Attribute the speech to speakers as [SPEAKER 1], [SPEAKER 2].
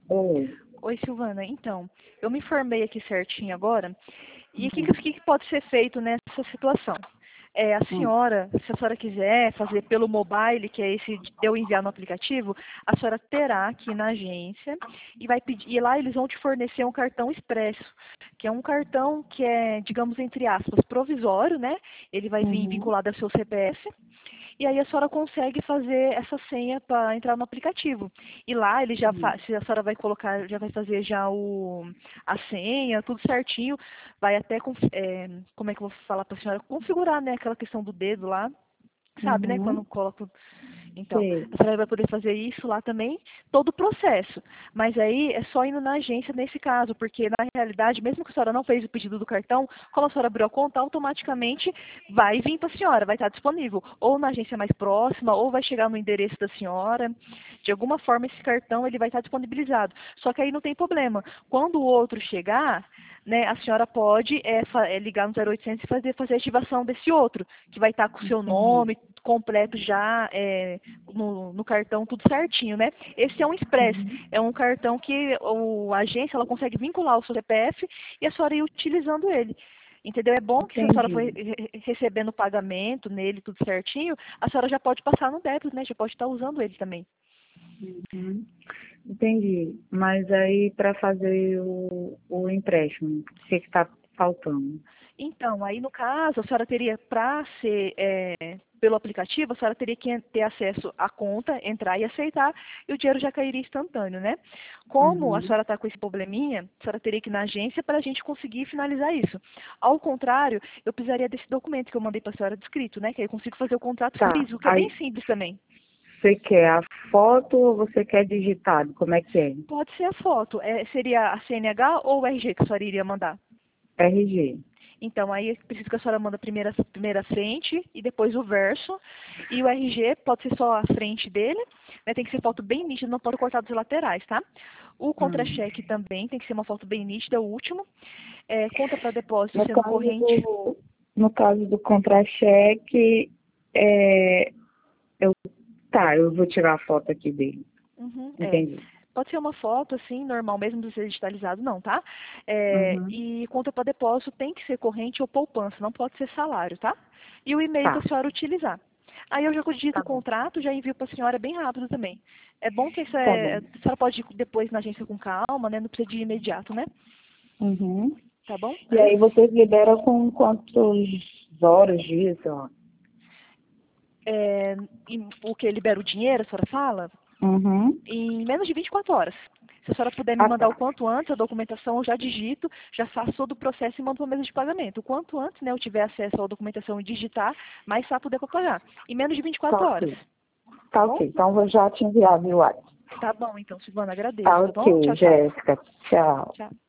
[SPEAKER 1] Oi.
[SPEAKER 2] Oi, Silvana. Então, eu me informei aqui certinho agora. E o que pode ser feito nessa situação? A
[SPEAKER 1] Hum,
[SPEAKER 2] senhora, se a senhora quiser fazer pelo mobile, que é esse de eu enviar no aplicativo, a senhora terá que ir na agência e vai pedir, e lá eles vão te fornecer um cartão expresso, que é um cartão que é, digamos, entre aspas, provisório, né? Ele vai vir
[SPEAKER 1] uhum,
[SPEAKER 2] vinculado ao seu CPF. E aí a senhora consegue fazer essa senha para entrar no aplicativo. E lá ele já
[SPEAKER 1] hum,
[SPEAKER 2] se a senhora vai colocar, já vai fazer já a senha, tudo certinho, vai até, como é que eu vou falar para a senhora, configurar, né, aquela questão do dedo lá, sabe, né, quando
[SPEAKER 1] uhum,
[SPEAKER 2] coloca. Então,
[SPEAKER 1] sei.
[SPEAKER 2] a senhora vai poder fazer isso lá também, todo o processo. Mas aí é só indo na agência nesse caso, porque na realidade, mesmo que a senhora não fez o pedido do cartão, como a senhora abriu a conta, automaticamente vai vir para a senhora, vai estar disponível. Ou na agência mais próxima, ou vai chegar no endereço da senhora. De alguma forma, esse cartão ele vai estar disponibilizado. Só que aí não tem problema. Quando o outro chegar, né, a senhora pode ligar no 0800 e fazer a ativação desse outro, que vai estar com o seu
[SPEAKER 1] Entendi.
[SPEAKER 2] nome completo já no cartão, tudo certinho, né? Esse é um Express,
[SPEAKER 1] Uhum,
[SPEAKER 2] é um cartão que a agência ela consegue vincular o seu CPF e a senhora ir utilizando ele. Entendeu? É bom que se a senhora for
[SPEAKER 1] entendi.
[SPEAKER 2] recebendo o pagamento nele, tudo certinho, a senhora já pode passar no débito, né? Já pode estar usando ele também.
[SPEAKER 1] Uhum, entendi. Mas aí para fazer o empréstimo, o que está faltando?
[SPEAKER 2] Então, aí no caso, a senhora teria, para ser pelo aplicativo, a senhora teria que ter acesso à conta, entrar e aceitar, e o dinheiro já cairia instantâneo, né? Como a
[SPEAKER 1] Uhum,
[SPEAKER 2] senhora está com esse probleminha, a senhora teria que ir na agência para a gente conseguir finalizar isso. Ao contrário, eu precisaria desse documento que eu mandei para a senhora descrito, né? Que aí eu consigo fazer o contrato
[SPEAKER 1] tá.
[SPEAKER 2] físico, que é bem
[SPEAKER 1] Aí
[SPEAKER 2] simples também.
[SPEAKER 1] você quer a foto ou você quer digitado? Como é que é?
[SPEAKER 2] Pode ser a foto, seria a CNH ou o RG que a senhora iria mandar?
[SPEAKER 1] RG.
[SPEAKER 2] Então, aí eu preciso que a senhora manda primeira frente e depois o verso. E o RG pode ser só a frente dele, né? Tem que ser foto bem nítida, não pode cortar dos laterais, tá? O
[SPEAKER 1] Hum.
[SPEAKER 2] contra-cheque também tem que ser uma foto bem nítida, o último. Conta para depósito
[SPEAKER 1] No
[SPEAKER 2] sendo
[SPEAKER 1] caso
[SPEAKER 2] corrente.
[SPEAKER 1] no caso do contra-cheque, é, eu, tá, eu vou tirar a foto aqui dele.
[SPEAKER 2] Uhum,
[SPEAKER 1] Entendi.
[SPEAKER 2] Pode ser uma foto, assim, normal, mesmo não ser digitalizado, não, tá?
[SPEAKER 1] Uhum.
[SPEAKER 2] E conta para depósito tem que ser corrente ou poupança, não pode ser salário, tá? E o e-mail que a
[SPEAKER 1] Tá,
[SPEAKER 2] senhora utilizar. Aí eu já digito
[SPEAKER 1] tá
[SPEAKER 2] o
[SPEAKER 1] bom.
[SPEAKER 2] contrato, já envio para a senhora bem rápido também. É bom que
[SPEAKER 1] Tá bom.
[SPEAKER 2] a senhora pode ir depois na agência com calma, né? Não precisa de ir imediato, né?
[SPEAKER 1] Uhum.
[SPEAKER 2] Tá bom?
[SPEAKER 1] E aí vocês liberam com quantos horas, dias, sei lá?
[SPEAKER 2] E o que libera o dinheiro, a senhora fala?
[SPEAKER 1] Uhum.
[SPEAKER 2] Em menos de 24 horas. Se a senhora puder me
[SPEAKER 1] Ah,
[SPEAKER 2] mandar o
[SPEAKER 1] tá.
[SPEAKER 2] quanto antes, a documentação eu já digito, já faço todo o processo e mando para a mesa de pagamento. O quanto antes, né, eu tiver acesso à documentação e digitar, mais rápido é para pagar. Em menos de
[SPEAKER 1] Tá
[SPEAKER 2] 24 horas.
[SPEAKER 1] ok.
[SPEAKER 2] Tá
[SPEAKER 1] Tá
[SPEAKER 2] bom?
[SPEAKER 1] ok. Então vou já te enviar, viu, WhatsApp.
[SPEAKER 2] Tá bom, então, Silvana,
[SPEAKER 1] Tá
[SPEAKER 2] agradeço, tá bom?
[SPEAKER 1] ok,
[SPEAKER 2] Tchau, tchau.
[SPEAKER 1] Jéssica. Tchau.
[SPEAKER 2] Tchau.